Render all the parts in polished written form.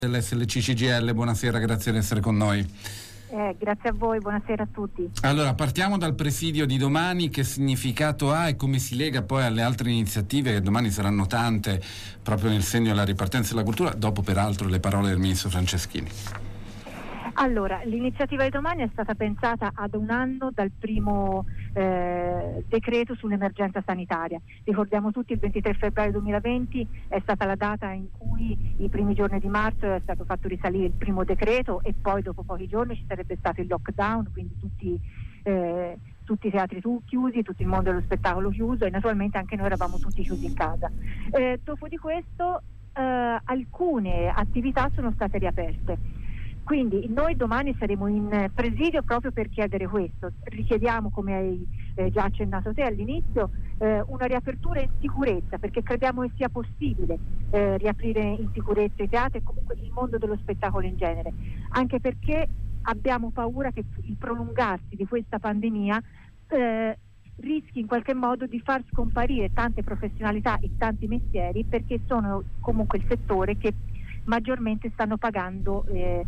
dell'SLC CGIL, buonasera, grazie di essere con noi. Grazie a voi, buonasera a tutti. Allora, partiamo dal presidio di domani. Che significato ha e come si lega poi alle altre iniziative che domani saranno tante proprio nel segno della ripartenza della cultura, dopo peraltro le parole del ministro Franceschini? Allora, l'iniziativa di domani è stata pensata ad un anno dal primo decreto sull'emergenza sanitaria. Ricordiamo tutti il 23 febbraio 2020 è stata la data in cui i primi giorni di marzo è stato fatto risalire il primo decreto e poi dopo pochi giorni ci sarebbe stato il lockdown, quindi tutti i teatri chiusi, tutto il mondo dello spettacolo chiuso e naturalmente anche noi eravamo tutti chiusi in casa. Dopo di questo alcune attività sono state riaperte. Quindi noi domani saremo in presidio proprio per chiedere questo. Richiediamo, come hai già accennato te all'inizio, una riapertura in sicurezza, perché crediamo che sia possibile riaprire in sicurezza i teatri e comunque il mondo dello spettacolo in genere, anche perché abbiamo paura che il prolungarsi di questa pandemia rischi in qualche modo di far scomparire tante professionalità e tanti mestieri, perché sono comunque il settore che maggiormente sta pagando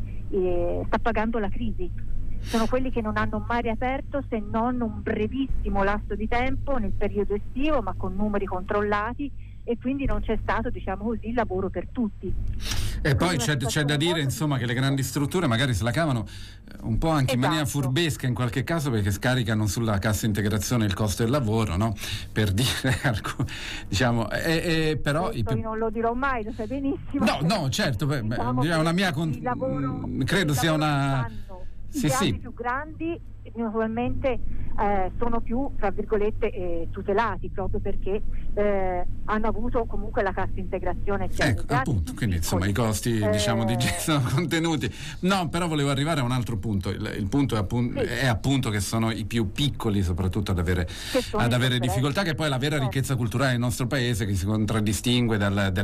la crisi. Sono quelli che non hanno mai riaperto se non un brevissimo lasso di tempo nel periodo estivo, ma con numeri controllati, e quindi non c'è stato, diciamo così, lavoro per tutti. E poi c'è da dire, insomma, che le grandi strutture magari se la cavano un po' anche in maniera furbesca in qualche caso, perché scaricano sulla cassa integrazione il costo del lavoro, no? Per dire diciamo, però io non lo dirò mai, lo sai benissimo. No, certo, diciamo una mia credo sia una i più grandi naturalmente sono più, tra virgolette, tutelati, proprio perché hanno avuto comunque la cassa integrazione. Ecco, appunto, quindi insomma i costi diciamo di sono contenuti. No, però volevo arrivare a un altro punto. Il punto è appunto che sono i più piccoli soprattutto ad avere difficoltà, che poi è la vera ricchezza culturale del nostro paese, che si contraddistingue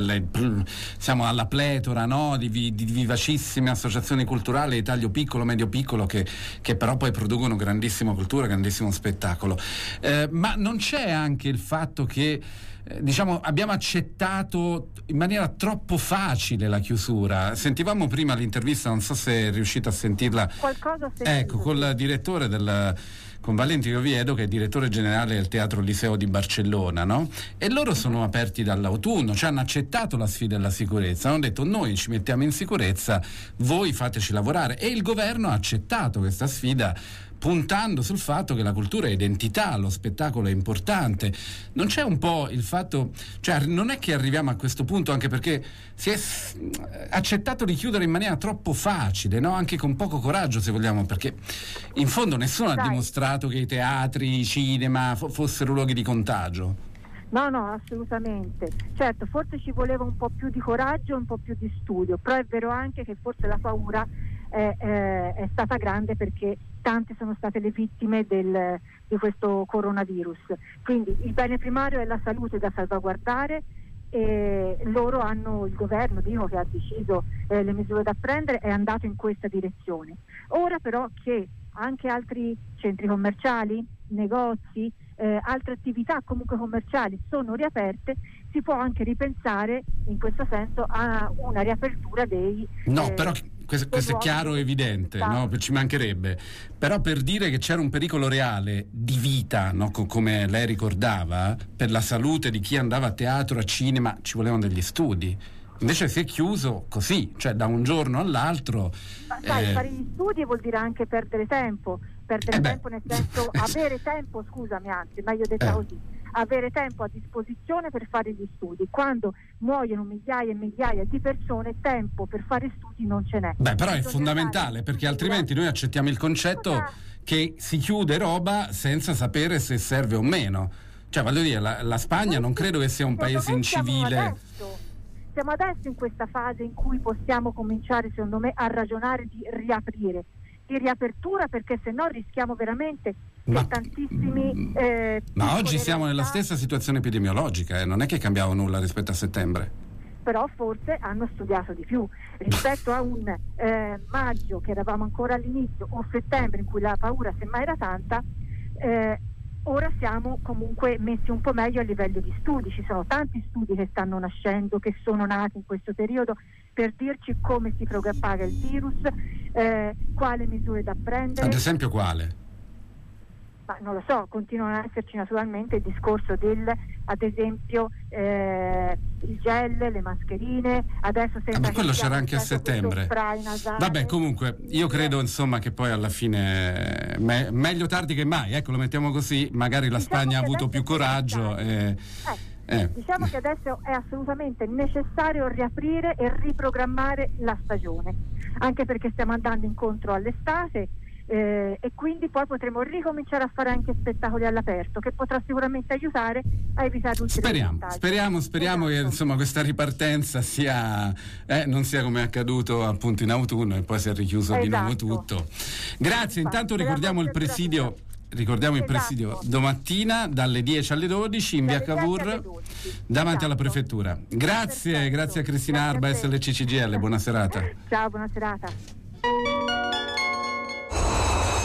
siamo alla pletora, no, di vivacissime associazioni culturali di taglio piccolo, medio piccolo, che però poi producono grandissima cultura, grandissimo spettacolo. Ma non c'è anche il fatto che diciamo abbiamo accettato in maniera troppo facile la chiusura? Sentivamo prima l'intervista, non so se è riuscito a sentirla, col direttore con Valentino Oviedo, che è direttore generale del Teatro Liceo di Barcellona, no? E loro sono aperti dall'autunno, cioè hanno accettato la sfida della sicurezza, hanno detto noi ci mettiamo in sicurezza, voi fateci lavorare, e il governo ha accettato questa sfida, puntando sul fatto che la cultura è identità, lo spettacolo è importante. Non c'è un po' il fatto, cioè non è che arriviamo a questo punto anche perché si è accettato di chiudere in maniera troppo facile, no? Anche con poco coraggio, se vogliamo, perché in fondo nessuno ha dimostrato che i teatri, i cinema fossero luoghi di contagio. No, assolutamente. Certo, forse ci voleva un po' più di coraggio, un po' più di studio, però è vero anche che forse la paura è stata grande, perché tante sono state le vittime di questo coronavirus. Quindi il bene primario è la salute da salvaguardare, e loro il governo che ha deciso le misure da prendere, è andato in questa direzione. Ora però che anche altri centri commerciali, negozi, altre attività comunque commerciali sono riaperte, si può anche ripensare in questo senso a una riapertura dei però questo è chiaro e evidente, no? Ci mancherebbe, però per dire che c'era un pericolo reale di vita, no? Come lei ricordava, per la salute di chi andava a teatro, a cinema, ci volevano degli studi. Invece si è chiuso così, cioè da un giorno all'altro. Ma sai, fare gli studi vuol dire anche perdere tempo nel senso avere tempo, scusami, anzi, meglio detta così, avere tempo a disposizione per fare gli studi. Quando muoiono migliaia e migliaia di persone, tempo per fare studi non ce n'è. Però è fondamentale, perché altrimenti noi accettiamo il concetto che si chiude roba senza sapere se serve o meno. Cioè, voglio dire, la Spagna non credo che sia un paese incivile. Siamo adesso in questa fase in cui possiamo cominciare, secondo me, a ragionare di riaprire, di riapertura, perché se no rischiamo veramente che tantissimi ma oggi siamo nella stessa situazione epidemiologica, non è che cambiava nulla rispetto a settembre. Però forse hanno studiato di più rispetto a un maggio, che eravamo ancora all'inizio, o settembre, in cui la paura semmai era tanta. Ora siamo comunque messi un po' meglio a livello di studi, ci sono tanti studi che stanno nascendo, che sono nati in questo periodo per dirci come si propaga il virus, quale misure da prendere. Ad esempio quale? Ma non lo so, continuano ad esserci naturalmente il discorso ad esempio il gel, le mascherine, adesso ma quello c'era anche a settembre. Vabbè, comunque io credo insomma che poi alla fine meglio tardi che mai, ecco, lo mettiamo così, magari la Spagna ha avuto più coraggio. Diciamo che adesso è assolutamente necessario riaprire e riprogrammare la stagione, anche perché stiamo andando incontro all'estate. E quindi poi potremo ricominciare a fare anche spettacoli all'aperto, che potrà sicuramente aiutare a evitare ulteriori contagi. Speriamo che insomma questa ripartenza non sia come è accaduto appunto in autunno e poi si è richiuso di nuovo tutto. Grazie, intanto ricordiamo il presidio. Ricordiamo il presidio domattina dalle 10 alle 12 in via Cavour davanti alla prefettura. Grazie a Cristina Arba, SLC CGIL, buona serata. Ciao, buona serata.